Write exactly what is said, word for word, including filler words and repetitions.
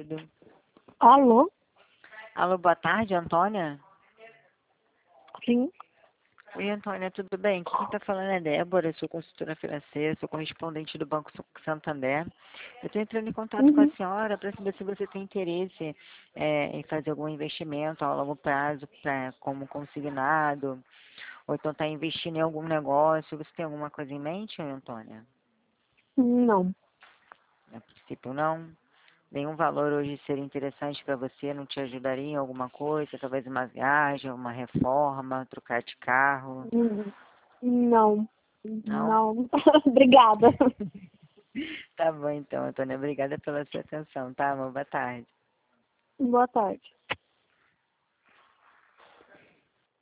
ouvido. Alô? Alô, boa tarde, Antônia? Sim. Oi, Antônia, tudo bem? Aqui quem está falando é Débora, eu sou consultora financeira, sou correspondente do Banco Santander. Eu estou entrando em contato com a Uhum. senhora para saber se você tem interesse é, em fazer algum investimento a longo prazo, pra, como consignado, ou então está investindo em algum negócio. Você tem alguma coisa em mente, Antônia? Não. A princípio, não. Nenhum valor hoje seria interessante para você? Não te ajudaria em alguma coisa? Talvez uma viagem, uma reforma, trocar de carro? Uhum. Não. Não? Não. Obrigada. Tá bom então, Antônia. Obrigada pela sua atenção, tá? Uma boa tarde. Boa tarde.